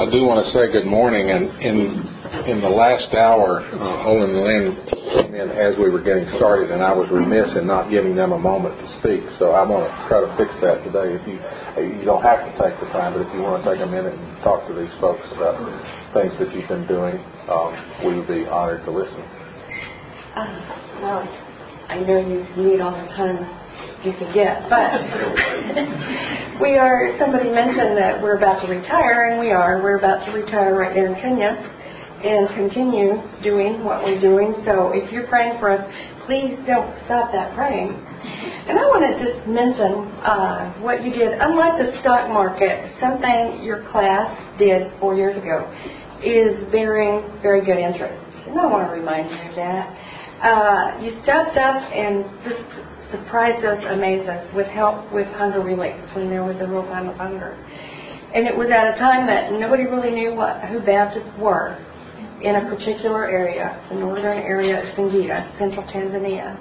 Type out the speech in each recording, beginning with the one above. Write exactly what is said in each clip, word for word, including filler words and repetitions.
I do want to say good morning, and in in the last hour, uh, Olin and Lynn came in as we were getting started, and I was remiss in not giving them a moment to speak. So I want to try to fix that today. If you you don't have to take the time, but if you want to take a minute and talk to these folks about things that you've been doing, um, we would be honored to listen. Uh, well, I know you need all the time you can get, but we are, somebody mentioned that we're about to retire, and we are. We're about to retire right there in Kenya and continue doing what we're doing. So if you're praying for us, please don't stop that praying. And I want to just mention uh, what you did. Unlike the stock market, something your class did four years ago is bearing very good interest. And I want to remind you of that. Uh, you stepped up and just surprised us, amazed us with help with hunger relief when there was a real time of hunger. And it was at a time that nobody really knew what who Baptists were in a particular area, the northern area of Singida, central Tanzania.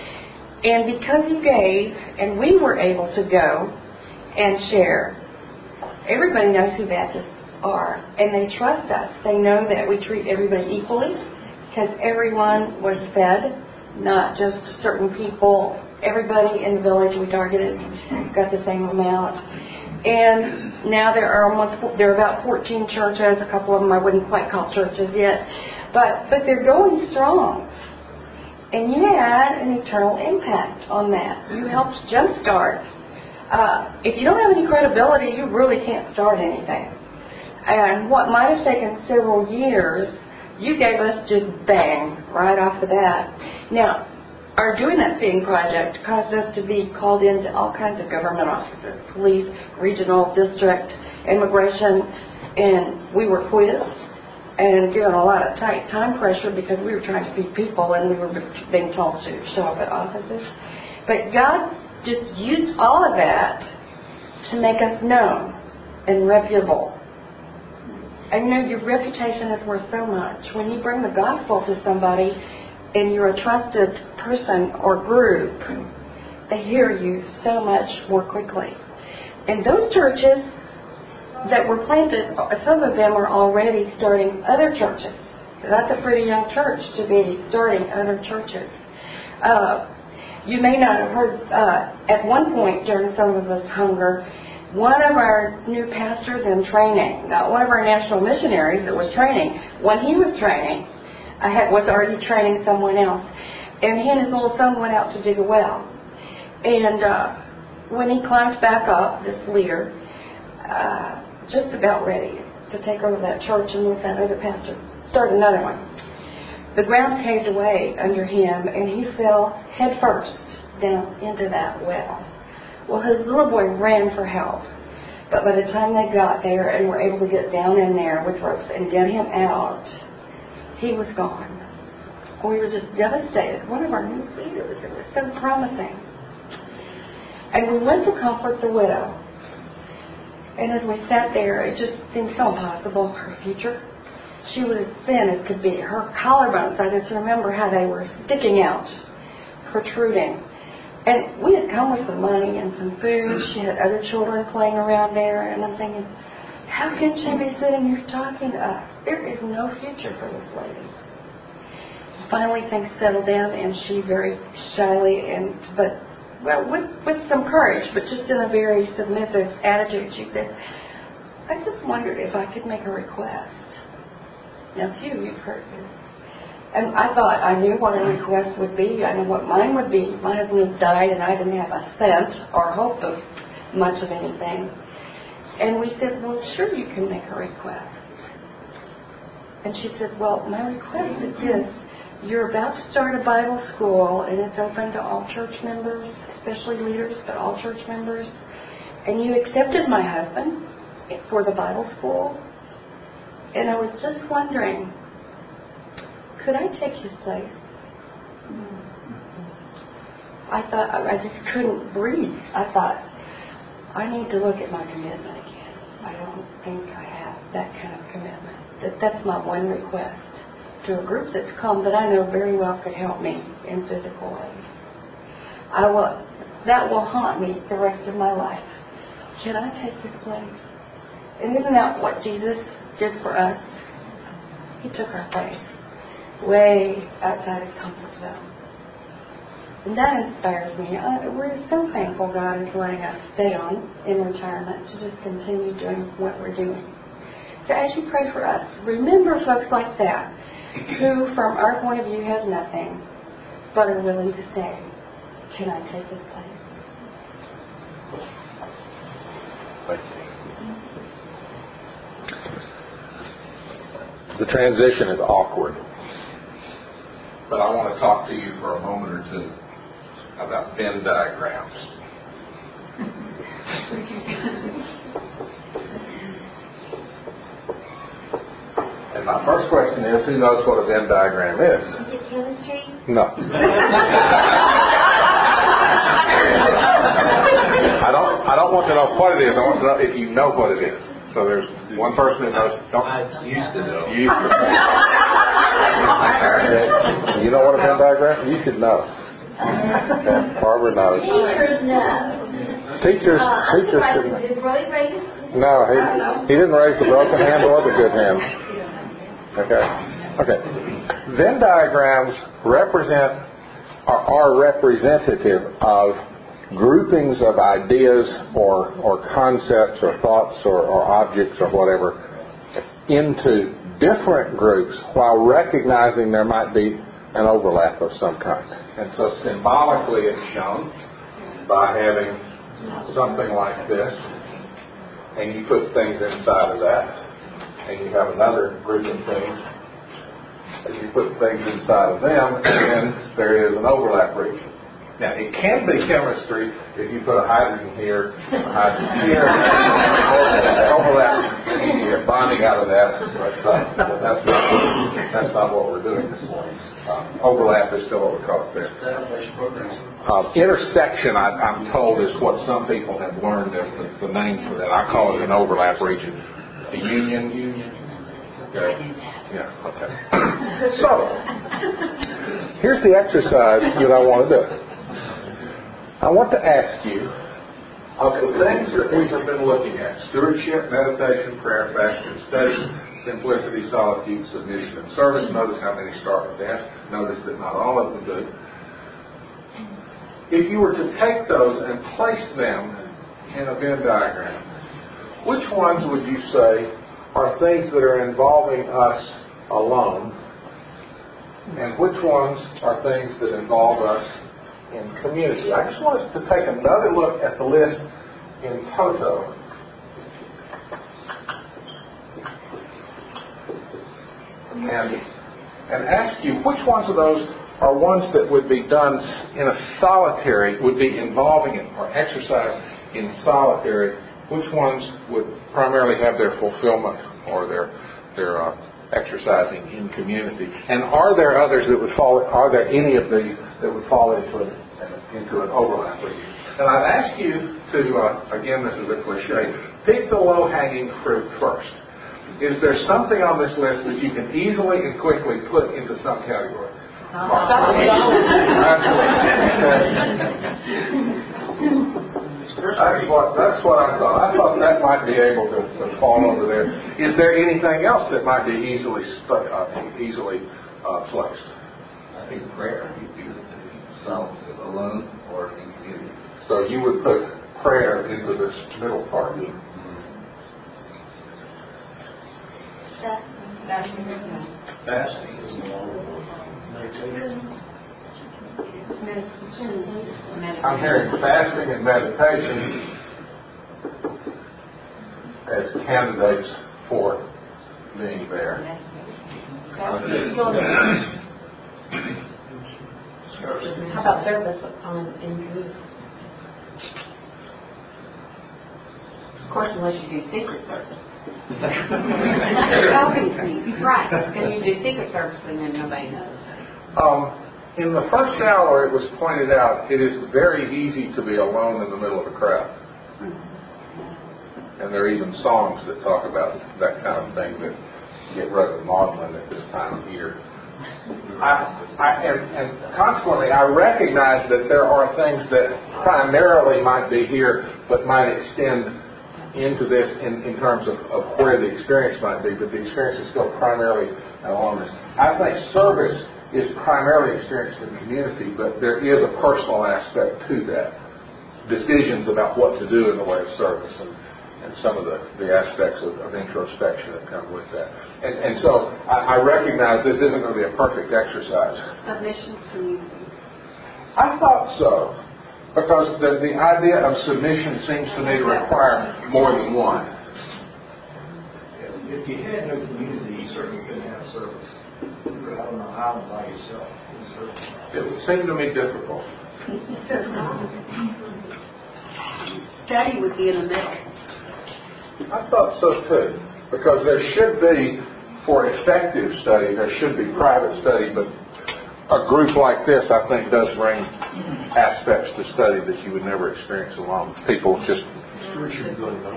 And because you gave, and we were able to go and share, everybody knows who Baptists are, and they trust us. They know that we treat everybody equally, because everyone was fed, not just certain people. Everybody in the village we targeted got the same amount. And now there are almost, there are about fourteen churches. A couple of them I wouldn't quite call churches yet. But, but they're going strong. And you had an eternal impact on that. You helped jumpstart. Uh, if you don't have any credibility, you really can't start anything. And what might have taken several years, you gave us just bang, right off the bat. Now, our Doing That Feeding project caused us to be called into all kinds of government offices, police, regional, district, immigration, and we were quizzed and given a lot of tight time pressure because we were trying to feed people and we were being told to show up at offices. But God just used all of that to make us known and reputable. And you know, your reputation is worth so much. When you bring the gospel to somebody and you're a trusted person or group, they hear you so much more quickly. And those churches that were planted, some of them are already starting other churches. That's a pretty young church to be starting other churches. Uh, you may not have heard, uh, at one point during some of this hunger, one of our new pastors in training, not one of our national missionaries that was training, when he was training, I had, was already training someone else. And he and his little son went out to dig a well. And uh, when he climbed back up, this leader, uh, just about ready to take over that church and with that other pastor, start another one, the ground caved away under him and he fell head first down into that well. Well, his little boy ran for help. But by the time they got there and were able to get down in there with ropes and get him out, he was gone. We were just devastated. One of our new leaders, it was so promising. And we went to comfort the widow. And as we sat there, it just seemed so impossible, her future. She was as thin as could be. Her collarbones, I just remember how they were sticking out, protruding. And we had come with some money and some food. She had other children playing around there. And I'm thinking, how can she be sitting here talking to us? There is no future for this lady. Finally, things settled down, and she very shyly and, but, well, with, with some courage, but just in a very submissive attitude, she said, I just wondered if I could make a request. Now, few of you've heard this. And I thought I knew what a request would be. I knew what mine would be. My husband had died, and I didn't have a cent or hope of much of anything. And we said, well, sure, you can make a request. And she said, well, my request is this. You're about to start a Bible school, and it's open to all church members, especially leaders, but all church members. And you accepted my husband for the Bible school. And I was just wondering, could I take his place? I thought, I just couldn't breathe. I thought, I need to look at my commitment again. I don't think I have that kind of commitment. That that's my one request to a group that's come that I know very well could help me in physical ways. I will, that will haunt me the rest of my life. Can I take this place? And isn't that what Jesus did for us. He took our faith way outside his comfort zone. And that inspires me. Uh, we're so thankful God is letting us stay on in retirement to just continue doing what we're doing. So as you pray for us, remember folks like that who, from our point of view, have nothing but are willing to say, can I take this place? Thank you. The transition is awkward, but I want to talk to you for a moment or two about Venn diagrams. And my first question is, who knows what a Venn diagram is? Is it chemistry? No. I don't. I don't want to know what it is. I want to know if you know what it is. So there's one person that knows. Don't. I used to know. You used to know. You know what a Venn diagram? You should know. Okay. Barbara knows. Teachers know. Teachers. Uh, teachers I'm should know. surprised. Did Roy raise? No, he he didn't raise the broken hand or the good hand. Okay. Okay. Venn diagrams represent are, are representative of groupings of ideas or or concepts or thoughts or, or objects or whatever into different groups while recognizing there might be an overlap of some kind. And so symbolically it's shown by having something like this, and you put things inside of that, and you have another group of things, and you put things inside of them, and then there is an overlap region. Now, it can be chemistry if you put a hydrogen here, a hydrogen here, overlap, and you get bonding out of that, but, uh, but that's, not, that's not what we're doing this morning. Uh, overlap is still what we call it there. Uh, intersection, I, I'm told, is what some people have learned as the, the name for that. I call it an overlap region. A union. Union. Okay. Yeah, okay. So, here's the exercise that I want to do. I want to ask you, of the things that we have been looking at, stewardship, meditation, prayer, fasting, study, simplicity, solitude, submission, and service. Notice how many start with that. Notice that not all of them do. If you were to take those and place them in a Venn diagram, which ones would you say are things that are involving us alone, and which ones are things that involve us in community? I just want us to take another look at the list in toto. And, and ask you which ones of those are ones that would be done in a solitary, would be involving it or exercised in solitary, which ones would primarily have their fulfillment or their their uh, exercising in community, and are there others that would fall? Are there any of these that would fall into an into an overlap with you? And I'd ask you to uh, again, this is a cliche, pick the low-hanging fruit first. Is there something on this list that you can easily and quickly put into some category? That's what, that's what I thought. I thought that might be able to, to fall over there. Is there anything else that might be easily stu- uh, easily uh, placed? I think prayer. You do self alone or in community. So you would put prayer into this middle part. Fasting. Fasting is alone. Meditation. I'm hearing fasting and meditation as candidates for being there. How about service on in community? Of course, unless you do secret service. Right. Can you do secret service and then nobody knows? Um, in the first hour, it was pointed out, it is very easy to be alone in the middle of a crowd. And there are even songs that talk about that kind of thing that get rather maudlin at this time of year. I, I, and, and consequently, I recognize that there are things that primarily might be here, but might extend into this in, in terms of, of where the experience might be, but the experience is still primarily aloneness. I think service is primarily experienced in the community, but there is a personal aspect to that. Decisions about what to do in the way of service and, and some of the, the aspects of, of introspection that come with that. And, and so I, I recognize this isn't going to be a perfect exercise. Submission community. I thought so. Because the, the idea of submission seems to me to require more than one. If you had no community, you certainly couldn't have service. You were out on an island by yourself. It would seem to me difficult. Study would be in the middle. I thought so too. Because there should be, for effective study, there should be private study, but a group like this, I think, does bring aspects to study that you would never experience alone. People just... Stewardship going on.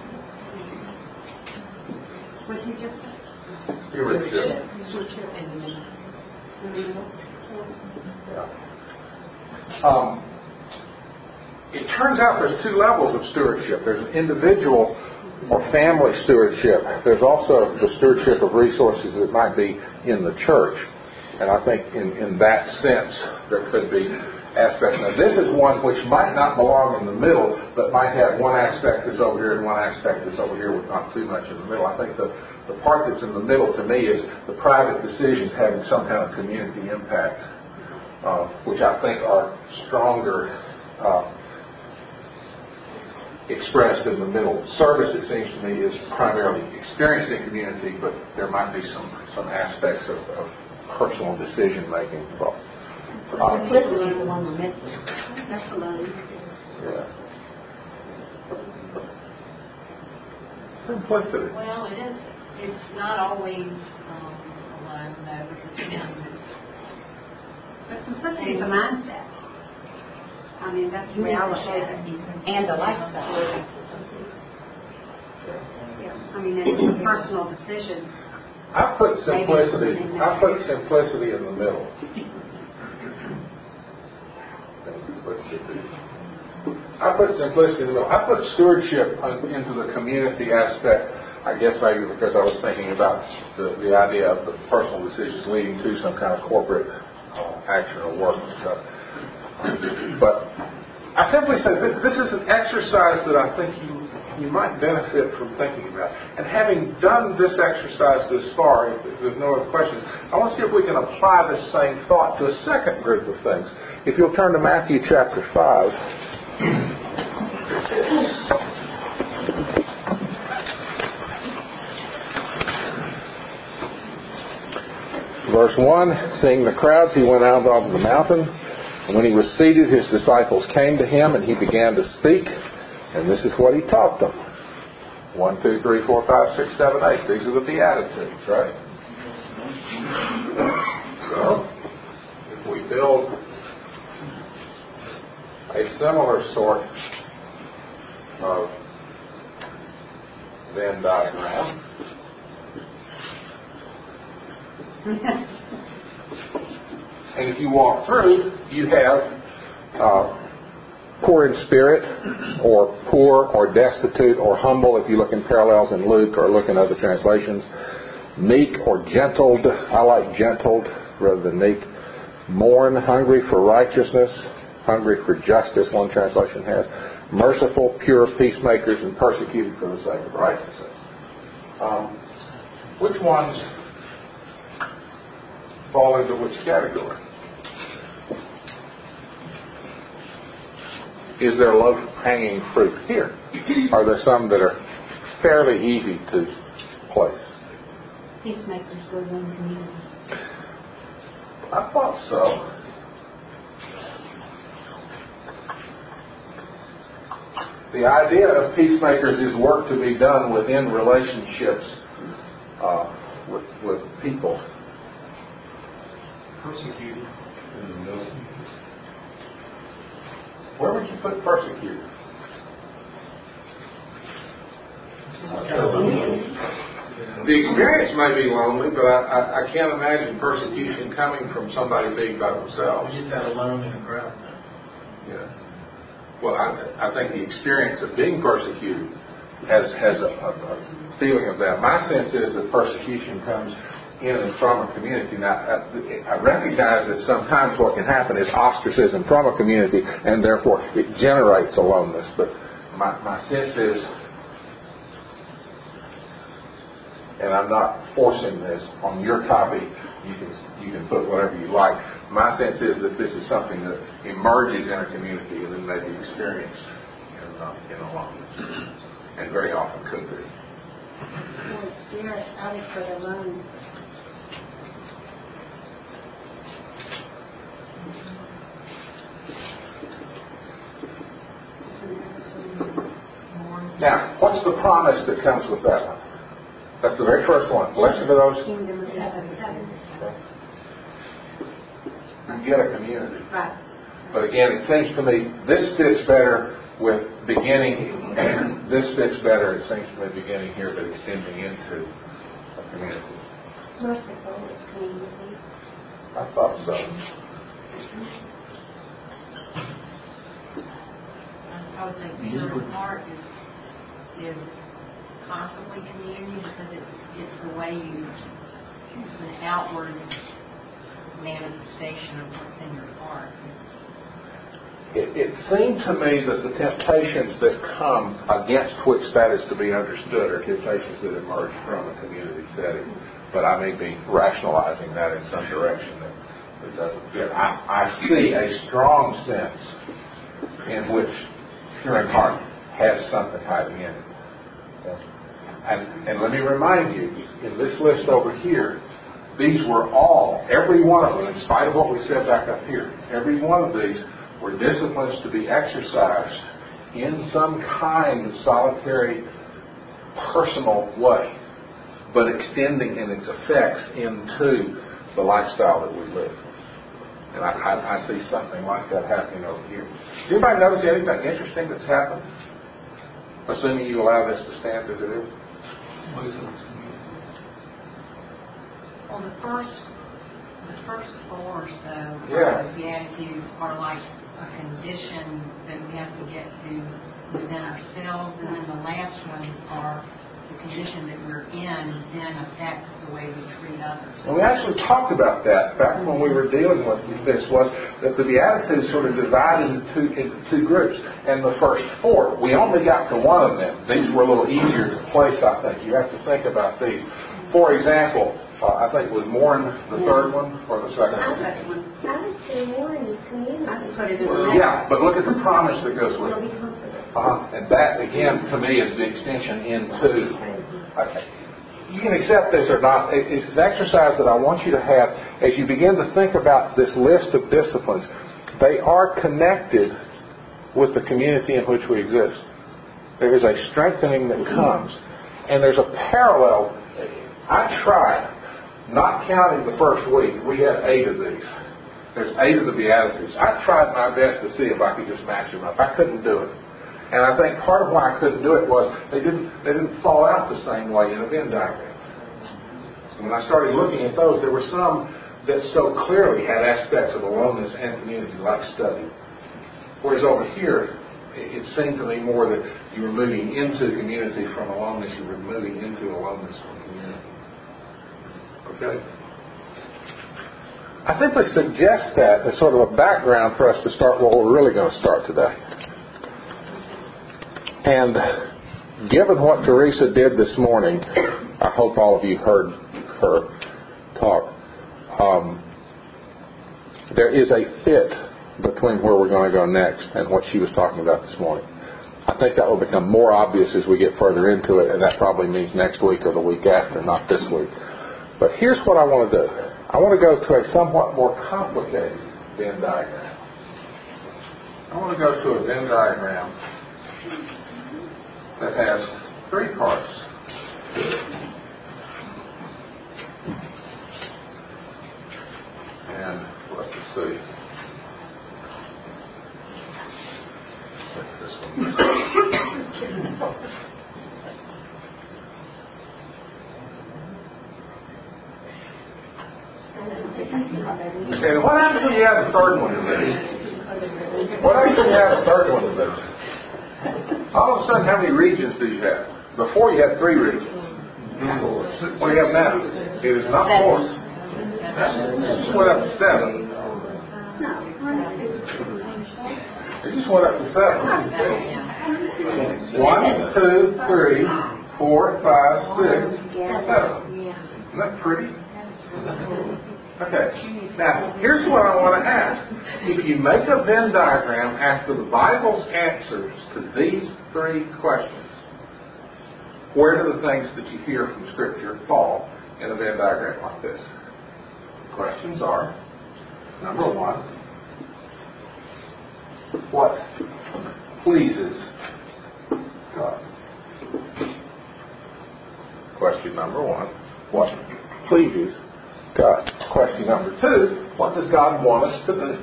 What did you just say? Stewardship. Stewardship in the middle. In the middle. Yeah. Um, it turns out there's two levels of stewardship. There's an individual or family stewardship. There's also the stewardship of resources that might be in the church. And I think in, in that sense, there could be aspects. Now, this is one which might not belong in the middle, but might have one aspect that's over here and one aspect that's over here with not too much in the middle. I think the, the part that's in the middle to me is the private decisions having some kind of community impact, uh, which I think are stronger uh, expressed in the middle. Service, it seems to me, is primarily experienced in community, but there might be some, some aspects of, of personal decision making involved. Um, Simplicity is the one we're missing. That's alone. yeah. Simplicity. Well, it is. It's not always um, alone, though, because it is. But simplicity is a mindset. I mean, that's reality. And a lifestyle. Yeah. I mean, it's a personal decision. I put simplicity. I put simplicity in the middle. I put simplicity in the middle. I put stewardship into the community aspect. I guess maybe because I was thinking about the, the idea of the personal decisions leading to some kind of corporate uh, action or work and stuff. But I simply say this, this is an exercise that I think you. you might benefit from thinking about. And having done this exercise this far, if there's no other questions, I want to see if we can apply this same thought to a second group of things. If you'll turn to Matthew chapter five. Verse one, seeing the crowds, he went out onto the mountain. And when he was seated, his disciples came to him, and he began to speak. And this is what he taught them. One, two, three, four, five, six, seven, eight. These are the Beatitudes, right? So, if we build a similar sort of Venn diagram, and if you walk through, you have uh, poor in spirit, or poor, or destitute, or humble, if you look in parallels in Luke or look in other translations. Meek or gentled. I like gentled rather than meek. Mourn, hungry for righteousness, hungry for justice, one translation has. Merciful, pure, peacemakers, and persecuted for the sake of righteousness. Um, which ones fall into which category? Is there low-hanging fruit here? Are there some that are fairly easy to place? Peacemakers goes in the community. I thought so. The idea of peacemakers is work to be done within relationships uh, with, with people. Persecuted in the middle. Where would you put persecuted? The experience may be lonely, but I, I, I can't imagine persecution coming from somebody being by themselves. You just had alone in a crowd. Yeah. Well, I, I think the experience of being persecuted has has a, a, a feeling of that. My sense is that persecution comes in and from a community. Now, I, I recognize that sometimes what can happen is ostracism from a community, and therefore it generates aloneness. But my, my sense is, and I'm not forcing this on your copy, you can you can put whatever you like. My sense is that this is something that emerges in a community and then may be experienced in, uh, in aloneness, and very often could be. Holy Spirit, I would put alone. Now, what's the promise that comes with that one? That's the very first one. Blessed are those who Kingdom of heaven. get a community. Right. But again, it seems to me this fits better with beginning, this fits better, it seems to me, beginning here but extending into a community. Merciful is community. I thought so. I would think pure heart is is constantly community because it's it's the way you it's an outward manifestation of what's in your heart. It, it seemed to me that the temptations that come against which that is to be understood are temptations that emerge from a community setting. But I may be rationalizing that in some direction that, that doesn't fit. I, I see a strong sense in which pure in heart has something hiding in it. And, and let me remind you, in this list over here, these were all, every one of them, in spite of what we said back up here, every one of these were disciplines to be exercised in some kind of solitary, personal way, but extending in its effects into the lifestyle that we live. And I, I, I see something like that happening over here. Does anybody notice anything interesting that's happened? Assuming you allow this to stand as it is? Well, the first, the first four, so Yeah. the Beatitudes are like a condition that we have to get to within ourselves, and then the last ones are the condition that we're in then affects the way we treat others. And we actually talked about that back when we were dealing with this, was that the Beatitudes sort of divided into two, into two groups. And the first four, we only got to one of them. These were a little easier to place, I think. You have to think about these. For example, uh, I think it was mourn the third one or the second one? I would say more in this community. I would put it in Well, the yeah, but look at the promise that goes with Will it. be comforted. Uh, and that, again, to me, is the extension into. Okay. You can accept this or not. It's an exercise that I want you to have as you begin to think about this list of disciplines. They are connected with the community in which we exist. There is a strengthening that comes. And there's a parallel. I tried, not counting the first week, we had eight of these. There's eight of the Beatitudes. I tried my best to see if I could just match them up. I couldn't do it. And I think part of why I couldn't do it was they didn't they didn't fall out the same way in a Venn diagram. And when I started looking at those, there were some that so clearly had aspects of aloneness and community, like study. Whereas over here, it seemed to me more that you were moving into community from aloneness, you were moving into aloneness from community. Okay? I simply suggest that as sort of a background for us to start what we're really going to start today. And given what Teresa did this morning, I hope all of you heard her talk. Um, there is a fit between where we're going to go next and what she was talking about this morning. I think that will become more obvious as we get further into it, and that probably means next week or the week after, not this week. But here's what I want to do. I want to go to a somewhat more complicated Venn diagram. I want to go to a Venn diagram that has three parts. And let's see. This one. Okay, what happens when you add a third one to this? What happens when you add a third one to this? All of a sudden, how many regions do you have? Before you had three readings. What do you have now? It is not four. It just went up to seven. It just went up to seven. One, two, three, four, five, six, seven. Isn't that pretty? Okay. Now, here's what I want to ask. If you make a Venn diagram after the Bible's answers to these three questions, where do the things that you hear from Scripture fall in a Venn diagram like this? Questions are, number one, what pleases God? Question number one, what pleases God? Question number two, what does God want us to do?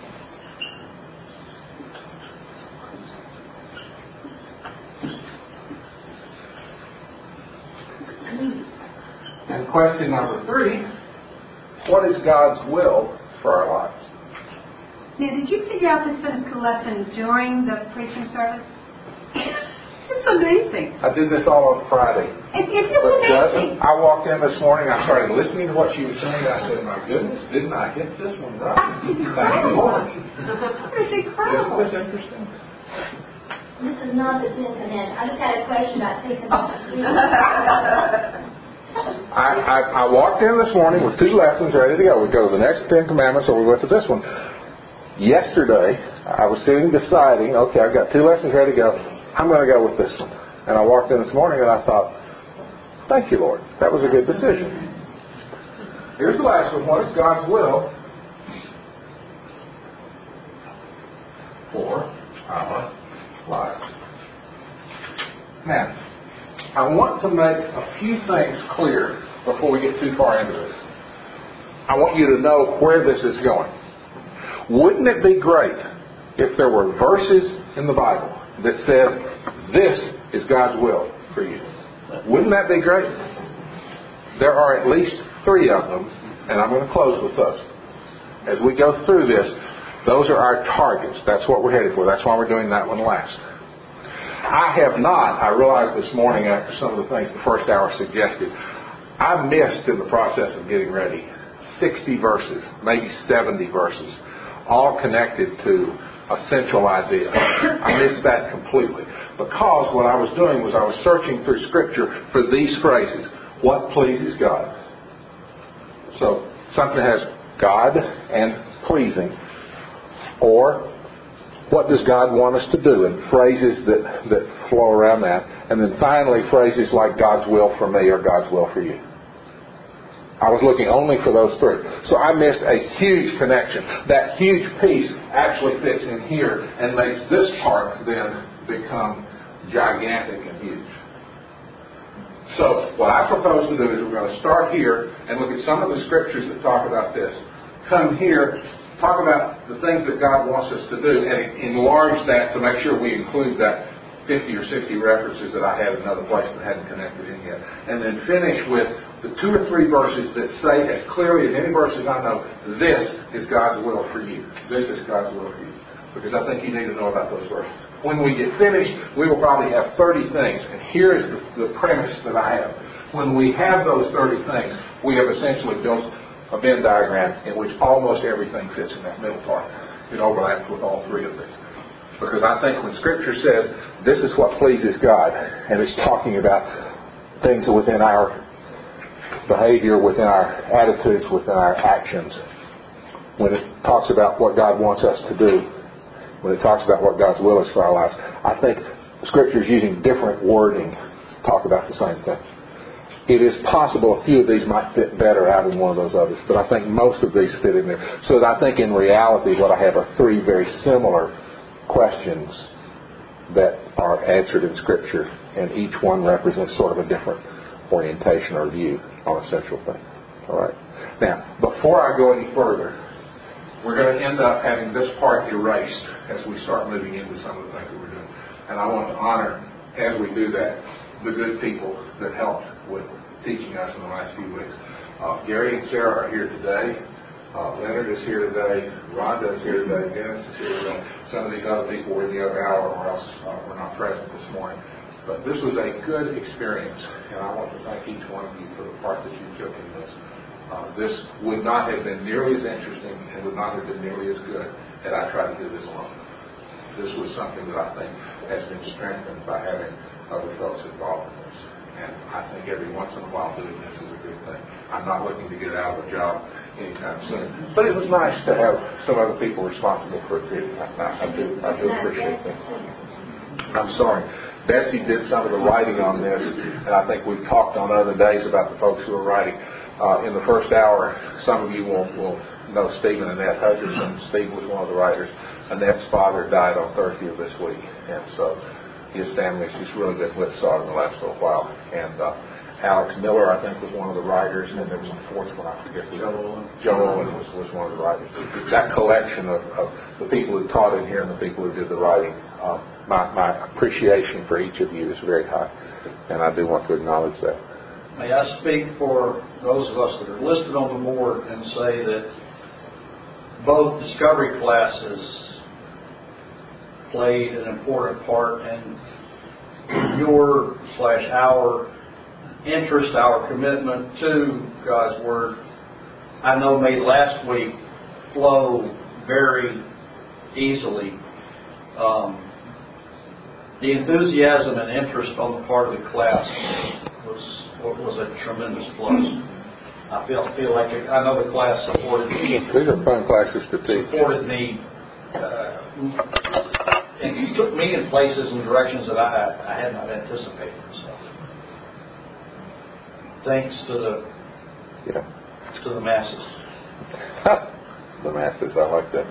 And question number three, what is God's will for our lives? Now, did you figure out this physical lesson during the preaching service? It's amazing. I did this all on Friday. It, it, it's But amazing. I walked in this morning, I started listening to what she was saying, and I said, my goodness, didn't I hit this one right? It's incredible. It's incredible. Isn't this interesting? This is not the Ten Commandments. I just had a question about Ten Commandments. I, I, I walked in this morning with two lessons ready to go. We go to the next Ten Commandments or we went to this one. Yesterday, I was sitting deciding, okay, I've got two lessons ready to go. I'm going to go with this one. And I walked in this morning and I thought, thank you, Lord. That was a good decision. Here's the last one. What is God's will for our lives? Now, I want to make a few things clear before we get too far into this. I want you to know where this is going. Wouldn't it be great if there were verses in the Bible that said, this is God's will for you? Wouldn't that be great? There are at least three of them, and I'm going to close with those. As we go through this, those are our targets. That's what we're headed for. That's why we're doing that one last. I have not, I realized this morning after some of the things the first hour suggested, I missed in the process of getting ready sixty verses, maybe seventy verses, all connected to a central idea. I missed that completely. Because what I was doing was I was searching through Scripture for these phrases. What pleases God? So, something that has God and pleasing. Or, what does God want us to do? And phrases that, that flow around that. And then finally, phrases like God's will for me or God's will for you. I was looking only for those three. So I missed a huge connection. That huge piece actually fits in here and makes this part then become gigantic and huge. So what I propose to do is we're going to start here and look at some of the scriptures that talk about this. Come here, talk about the things that God wants us to do, and enlarge that to make sure we include that fifty or sixty references that I had in another place but hadn't connected in yet. And then finish with the two or three verses that say as clearly as any verses I know, this is God's will for you. This is God's will for you. Because I think you need to know about those verses. When we get finished, we will probably have thirty things. And here is the, the premise that I have. When we have those thirty things, we have essentially built a Venn diagram in which almost everything fits in that middle part. It overlaps with all three of these. Because I think when Scripture says this is what pleases God, and it's talking about things within our behavior, within our attitudes, within our actions, when it talks about what God wants us to do, when it talks about what God's will is for our lives, I think Scripture is using different wording to talk about the same thing. It is possible a few of these might fit better out in one of those others, but I think most of these fit in there. So that I think in reality what I have are three very similar questions that are answered in Scripture, and each one represents sort of a different orientation or view on a central thing. All right. Now, before I go any further, we're going to end up having this part erased as we start moving into some of the things that we're doing. And I want to honor, as we do that, the good people that helped with teaching us in the last few weeks. Uh, Gary and Sarah are here today. Uh, Leonard is here today. Rhonda is here today. Dennis is here today. Some of these other people were in the other hour or else uh, were not present this morning. But this was a good experience, and I want to thank each one of you for the part that you took in this. Uh, this would not have been nearly as interesting and would not have been nearly as good had I tried to do this alone. This was something that I think has been strengthened by having other folks involved in this. And I think every once in a while doing this is a good thing. I'm not looking to get out of a job anytime soon. But it was nice to have some other people responsible for it. I, I, I do I do appreciate that. I'm sorry. Betsy did some of the writing on this, and I think we've talked on other days about the folks who are writing. Uh, in the first hour, some of you will, will know Stephen and Annette Hutcherson. Steve was one of the writers. Annette's father died on Thursday of this week, and so his family has just really been whipsawed in the last little while. And uh, Alex Miller, I think, was one of the writers, and there was a fourth one, I forget. Joe Joe Owen was, was one of the writers. That collection of, of the people who taught in here and the people who did the writing, uh, my, my appreciation for each of you is very high, and I do want to acknowledge that. May I speak for those of us that are listed on the board and say that both discovery classes played an important part in your slash our interest, our commitment to God's Word. I know made last week flow very easily. Um, the enthusiasm and interest on the part of the class was was a tremendous plus. I feel feel like it, I know the class supported me. These are fun classes to teach. Supported me, uh, and took me in places and directions that I I had not anticipated. So, thanks to the yeah to the masses. The masses, I like that.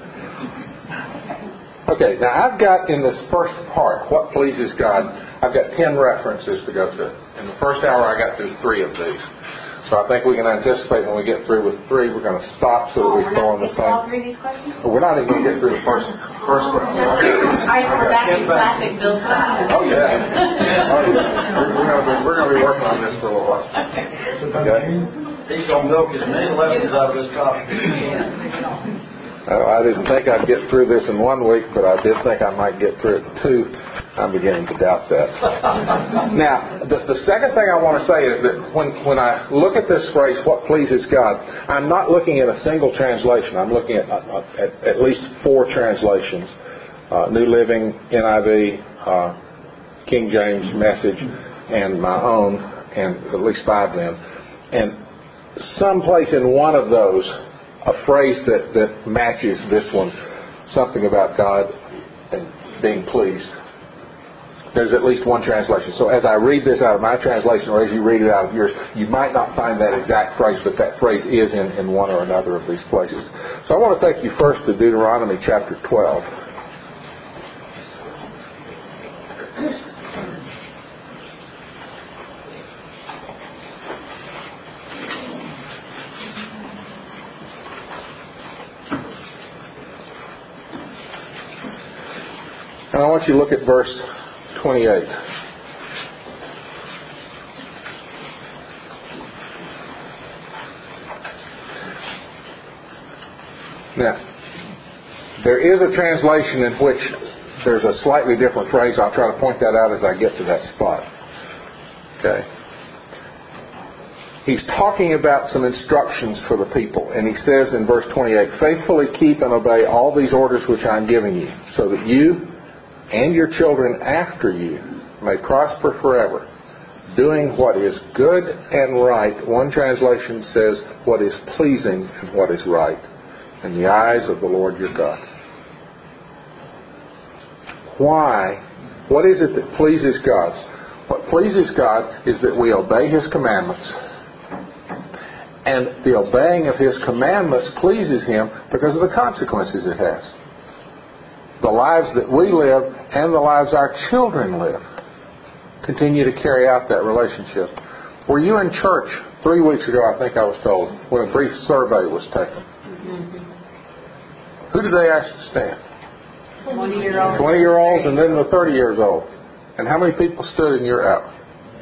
Okay, now I've got in this first part, what pleases God, I've got ten references to go through. In the first hour, I got through three of these. So I think we can anticipate when we get through with three, we're going to stop so that Oh, we we're stay not on the getting to same. all three of these questions? Well, we're not even going to get through the first first question. I heard that in classic Bill Clinton. Oh yeah, oh yeah. We're, we're going to be we're going to be working on this for a little while. Okay. He's going to milk as many lessons out of this topic as he can. Uh, I didn't think I'd get through this in one week, but I did think I might get through it in two. I'm beginning to doubt that. Now, the, the second thing I want to say is that when, when I look at this phrase, what pleases God, I'm not looking at a single translation. I'm looking at uh, at, at least four translations. Uh, New Living, N I V, uh, King James Message, and my own, and at least five of them. And someplace in one of those, a phrase that, that matches this one, something about God and being pleased. There's at least one translation. So as I read this out of my translation, or as you read it out of yours, you might not find that exact phrase, but that phrase is in, in one or another of these places. So I want to take you first to Deuteronomy chapter twelve. And I want you to look at verse twenty-eight. Now, there is a translation in which there's a slightly different phrase. I'll try to point that out as I get to that spot. Okay. He's talking about some instructions for the people. And he says in verse twenty-eight, faithfully keep and obey all these orders which I'm giving you, so that you and your children after you may prosper forever, doing what is good and right. One translation says what is pleasing and what is right in the eyes of the Lord your God. Why? What is it that pleases God? What pleases God is that we obey His commandments. And the obeying of His commandments pleases Him because of the consequences it has. The lives that we live and the lives our children live continue to carry out that relationship. Were you in church three weeks ago, I think I was told, when a brief survey was taken? Who did they ask to stand? twenty-year-olds. twenty-year-olds and then the thirty years old. And how many people stood in your hour?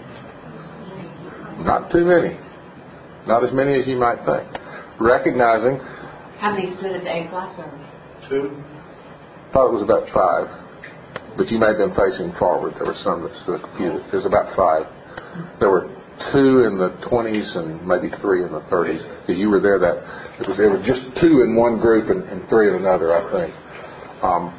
Not too many. Not as many as you might think. Recognizing... How many stood at the eight o'clock service? Two. I thought it was about five. but you may have been facing forward. There were some that stood few. There's about five. There were two in the twenties and maybe three in the thirties. If you were there, that it was, it was just two in one group and, and three in another, I think. Um,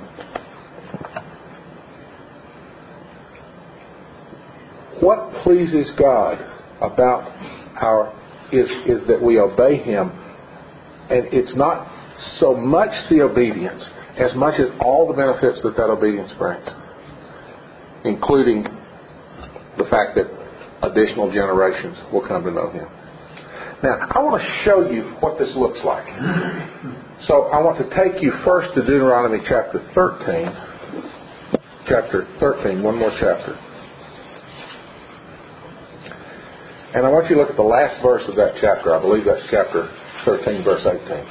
what pleases God about our is is that we obey Him, and it's not so much the obedience as much as all the benefits that that obedience brings, including the fact that additional generations will come to know Him. Now, I want to show you what this looks like. So I want to take you first to Deuteronomy chapter thirteen. Chapter thirteen, one more chapter. And I want you to look at the last verse of that chapter. I believe that's chapter thirteen, verse eighteen.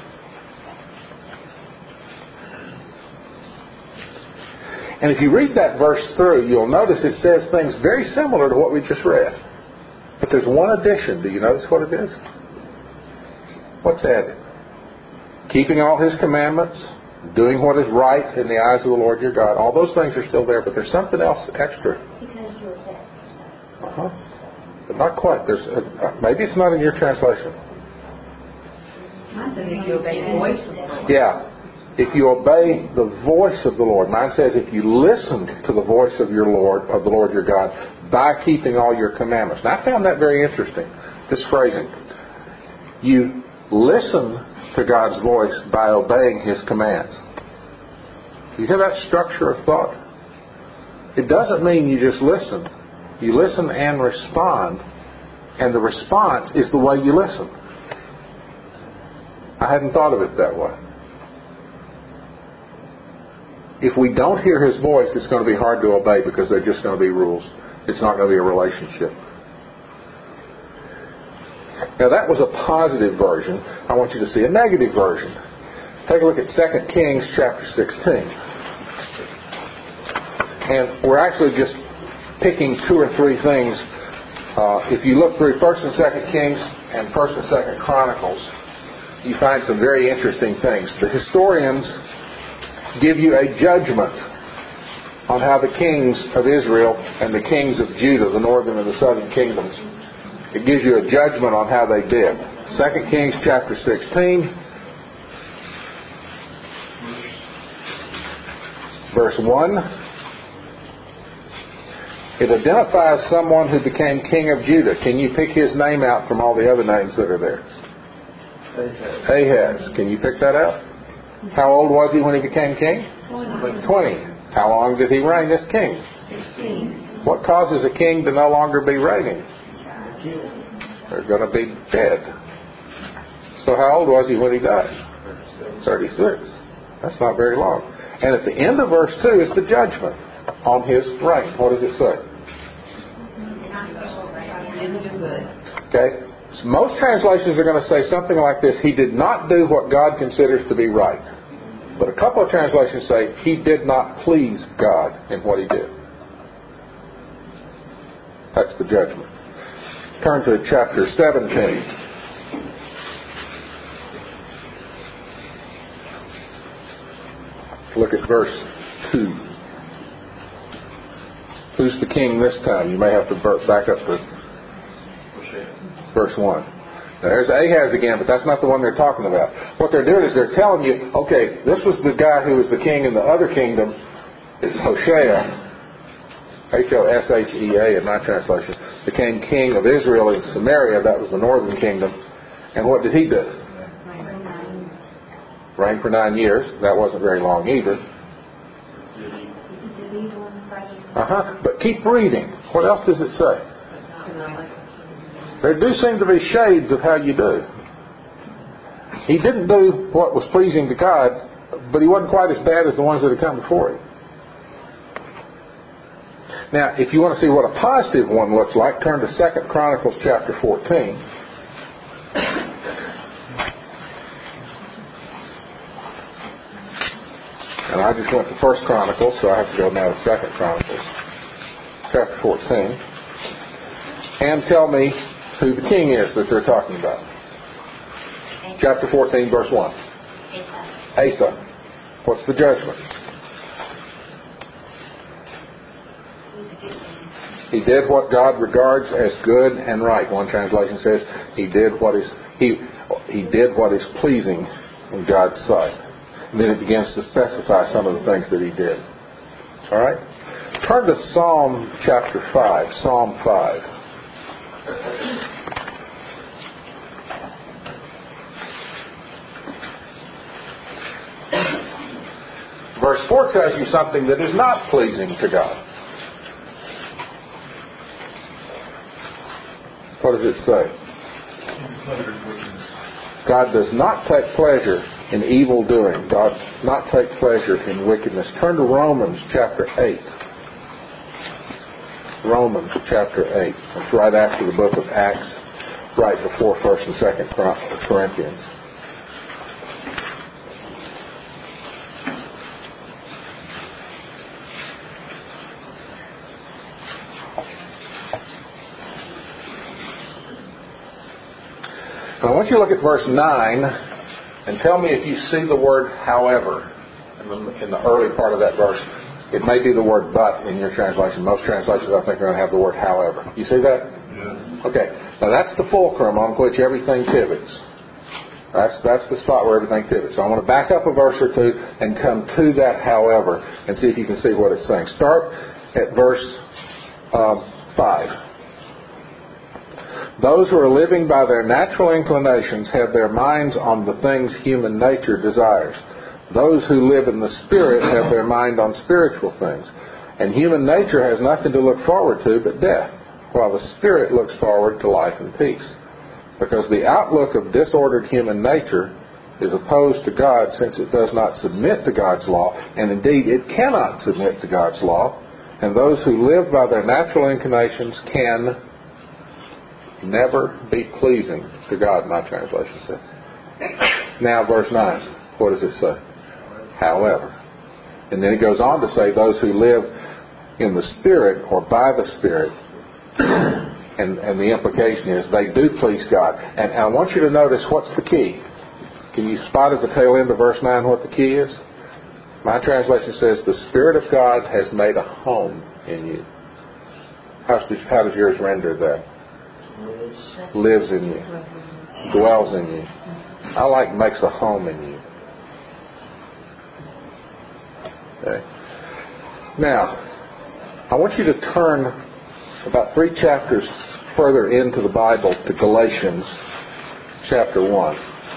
And if you read that verse through, you'll notice it says things very similar to what we just read. But there's one addition. Do you notice what it is? What's added? Keeping all His commandments, doing what is right in the eyes of the Lord your God. All those things are still there, but there's something else extra. Because you're there. Uh-huh. But not quite. There's a, uh, maybe it's not in your translation. Mine says if you obey the voice of the Lord. Yeah. If you obey the voice of the Lord. Mine says if you listen to the voice of your Lord, of the Lord your God, by keeping all your commandments. Now, I found that very interesting, this phrasing. You listen to God's voice by obeying His commands. You hear that structure of thought? It doesn't mean you just listen. You listen and respond, and the response is the way you listen. I hadn't thought of it that way. If we don't hear His voice, it's going to be hard to obey because they're just going to be rules. It's not going to be a relationship. Now that was a positive version. I want you to see a negative version. Take a look at Second Kings chapter sixteen. And we're actually just picking two or three things. Uh, if you look through First and Second Kings and First and Second Chronicles, you find some very interesting things. The historians give you a judgment on how the kings of Israel and the kings of Judah, the northern and the southern kingdoms, it gives you a judgment on how they did. Second Kings chapter sixteen, verse one. It identifies someone who became king of Judah. Can you pick his name out from all the other names that are there? Ahaz. Ahaz. Can you pick that out? How old was he when he became king? Twenty. How long did he reign as king? Sixteen. What causes a king to no longer be reigning? They're going to be dead. So how old was he when he died? Thirty-six. That's not very long. And at the end of verse two is the judgment on his reign. What does it say? Didn't do good. Okay. So most translations are going to say something like this: He did not do what God considers to be right. But a couple of translations say he did not please God in what he did. That's the judgment. Turn to chapter seventeen. Look at verse two. Who's the king this time? You may have to back up to verse one. Now there's Ahaz again, but that's not the one they're talking about. What they're doing is they're telling you, okay, this was the guy who was the king in the other kingdom. It's Hoshea, H O S H E A in my translation, became king of Israel in Samaria. That was the northern kingdom. And what did he do? Reigned for nine years. That wasn't very long either. Uh-huh. But keep reading. What else does it say? There do seem to be shades of how you do. He didn't do what was pleasing to God, but he wasn't quite as bad as the ones that had come before him. Now, if you want to see what a positive one looks like, turn to Second Chronicles chapter fourteen. And I just went to First Chronicles, so I have to go now to Second Chronicles chapter fourteen. And tell me who the king is that they're talking about. Chapter fourteen, verse one. Asa. Asa. What's the judgment? He did what God regards as good and right. One translation says he did what is he he did what is pleasing in God's sight. And then it begins to specify some of the things that he did. All right? Turn to Psalm chapter five. Psalm five. Verse four tells you something that is not pleasing to God. What does it say? God does not take pleasure in evil doing. God does not take pleasure in wickedness. Turn to Romans chapter eight. Romans chapter eight. It's right after the book of Acts, right before First and Second Corinthians. I want you to look at verse nine and tell me if you see the word however in the, in the early part of that verse. It may be the word but in your translation. Most translations, I think, are going to have the word however. You see that? Yeah. Okay. Now that's the fulcrum on which everything pivots. That's that's the spot where everything pivots. So I want to back up a verse or two and come to that however and see if you can see what it's saying. Start at verse um, five. Those who are living by their natural inclinations have their minds on the things human nature desires. Those who live in the Spirit have their mind on spiritual things. And human nature has nothing to look forward to but death, while the Spirit looks forward to life and peace. Because the outlook of disordered human nature is opposed to God, since it does not submit to God's law, and indeed it cannot submit to God's law. And those who live by their natural inclinations can never be pleasing to God, my translation says. Now verse nine, what does it say? However. And then it goes on to say those who live in the Spirit or by the Spirit, and, and the implication is they do please God. And I want you to notice what's the key. Can you spot at the tail end of verse nine what the key is? My translation says the Spirit of God has made a home in you. How does, how does yours render that? Lives in you, dwells in you. I like makes a home in you. Okay. Now, I want you to turn about three chapters further into the Bible to Galatians chapter one.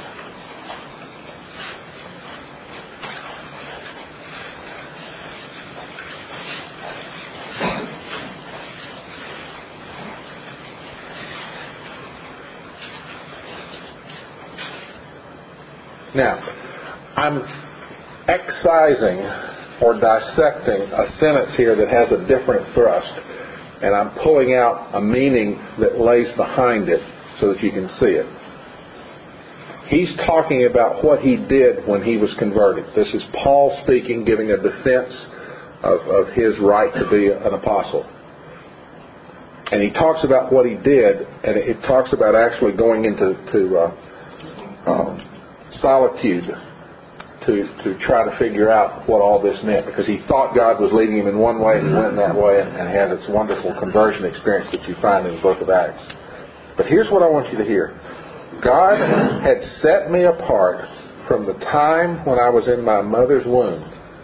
Now, I'm excising or dissecting a sentence here that has a different thrust, and I'm pulling out a meaning that lays behind it so that you can see it. He's talking about what he did when he was converted. This is Paul speaking, giving a defense of, of his right to be an apostle. And he talks about what he did, and it talks about actually going into to, uh, um, solitude to to try to figure out what all this meant, because he thought God was leading him in one way and he went that way, and, and had this wonderful conversion experience that you find in the book of Acts. But here's what I want you to hear. God had set me apart from the time when I was in my mother's womb.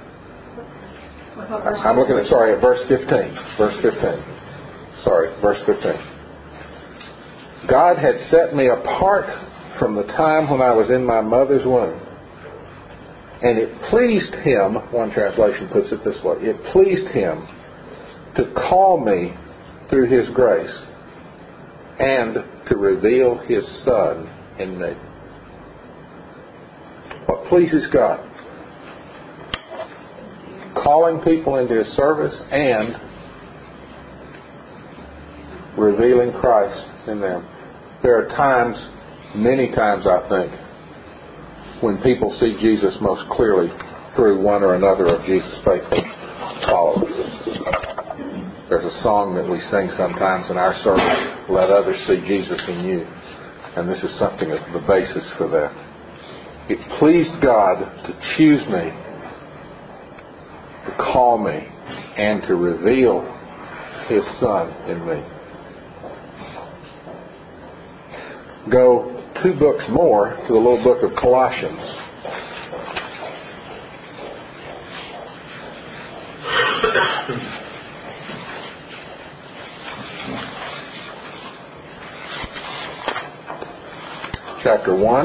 I'm looking at, sorry, at verse fifteen. Verse fifteen. Sorry, verse fifteen. God had set me apart from the time when I was in my mother's womb. And it pleased him, one translation puts it this way, it pleased him to call me through his grace and to reveal his Son in me. What pleases God? Calling people into his service and revealing Christ in them. There are times, many times I think, when people see Jesus most clearly through one or another of Jesus' faithful followers. There's a song that we sing sometimes in our service, let others see Jesus in you. And this is something that's the basis for that. It pleased God to choose me, to call me, and to reveal His Son in me. Go two books more to the little book of Colossians. Chapter one.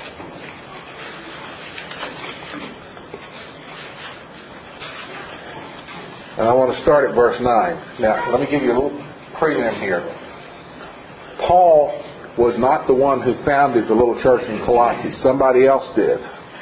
And I want to start at verse nine. Now, let me give you a little prelim here. Paul was not the one who founded the little church in Colossae. Somebody else did.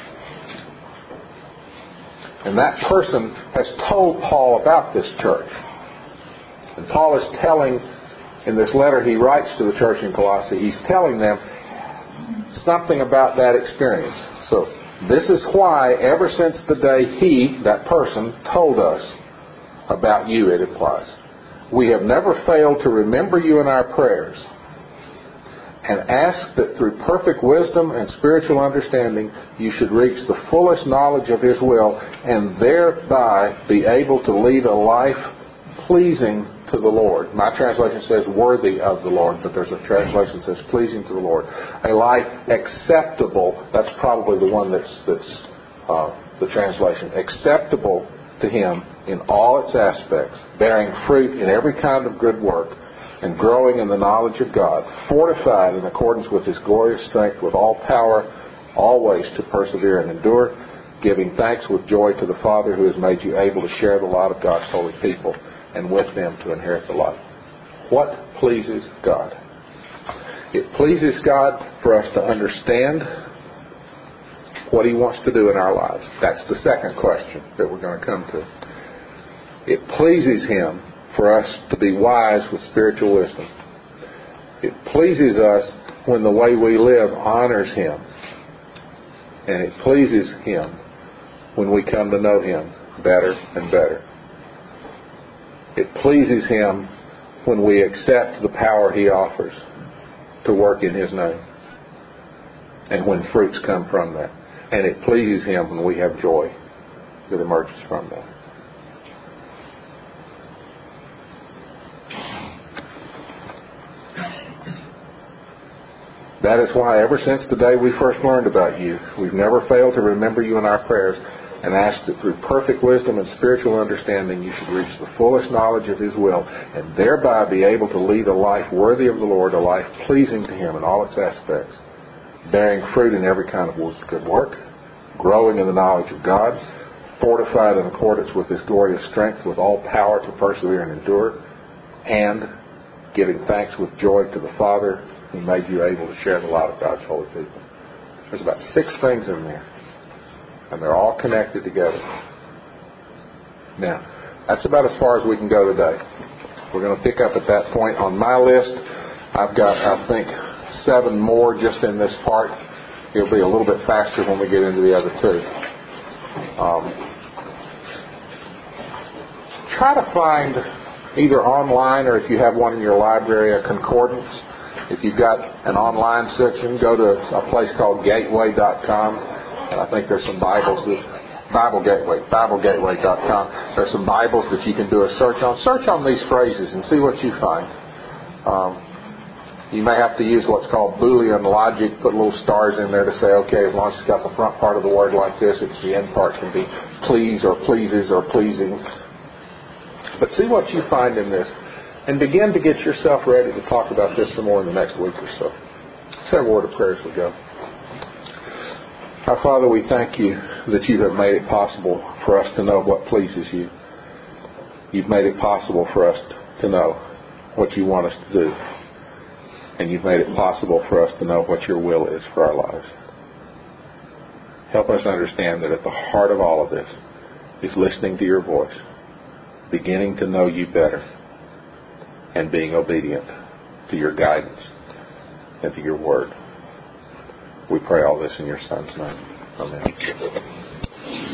And that person has told Paul about this church. And Paul is telling, in this letter he writes to the church in Colossae, he's telling them something about that experience. So, this is why, ever since the day he, that person, told us about you, it implies, we have never failed to remember you in our prayers and ask that through perfect wisdom and spiritual understanding you should reach the fullest knowledge of His will and thereby be able to lead a life pleasing to the Lord. My translation says worthy of the Lord, but there's a translation that says pleasing to the Lord. A life acceptable, that's probably the one that's, that's uh, the translation, acceptable to Him in all its aspects, bearing fruit in every kind of good work, and growing in the knowledge of God, fortified in accordance with His glorious strength, with all power, always to persevere and endure, giving thanks with joy to the Father who has made you able to share the lot of God's holy people, and with them to inherit the life. What pleases God? It pleases God for us to understand what He wants to do in our lives. That's the second question that we're going to come to. It pleases Him for us to be wise with spiritual wisdom. It pleases us when the way we live honors Him. And it pleases Him when we come to know Him better and better. It pleases Him when we accept the power He offers to work in His name, and when fruits come from that. And it pleases Him when we have joy that emerges from that. That is why ever since the day we first learned about you, we've never failed to remember you in our prayers and ask that through perfect wisdom and spiritual understanding you should reach the fullest knowledge of His will and thereby be able to lead a life worthy of the Lord, a life pleasing to Him in all its aspects, bearing fruit in every kind of good work, growing in the knowledge of God, fortified in accordance with His glorious strength, with all power to persevere and endure, and giving thanks with joy to the Father who made you able to share the lot of God's holy people. There's about six things in there, and they're all connected together. Now, that's about as far as we can go today. We're going to pick up at that point. On my list, I've got, I think, seven more just in this part. It'll be a little bit faster when we get into the other two. Um, try to find either online or if you have one in your library, a concordance. If you've got an online section, go to a place called gateway dot com. And I think there's some Bibles that Bible Gateway, Bible Gateway dot com. There's some Bibles that you can do a search on. Search on these phrases and see what you find. Um, you may have to use what's called Boolean logic, put little stars in there to say, okay, as long as it's got the front part of the word like this, it's the end part can be please or pleases or pleasing. But see what you find in this. And begin to get yourself ready to talk about this some more in the next week or so. Let's have a word of prayer as we go. Our Father, we thank you that you have made it possible for us to know what pleases you. You've made it possible for us to know what you want us to do. And you've made it possible for us to know what your will is for our lives. Help us understand that at the heart of all of this is listening to your voice, beginning to know you better, and being obedient to your guidance and to your word. We pray all this in your Son's name. Amen.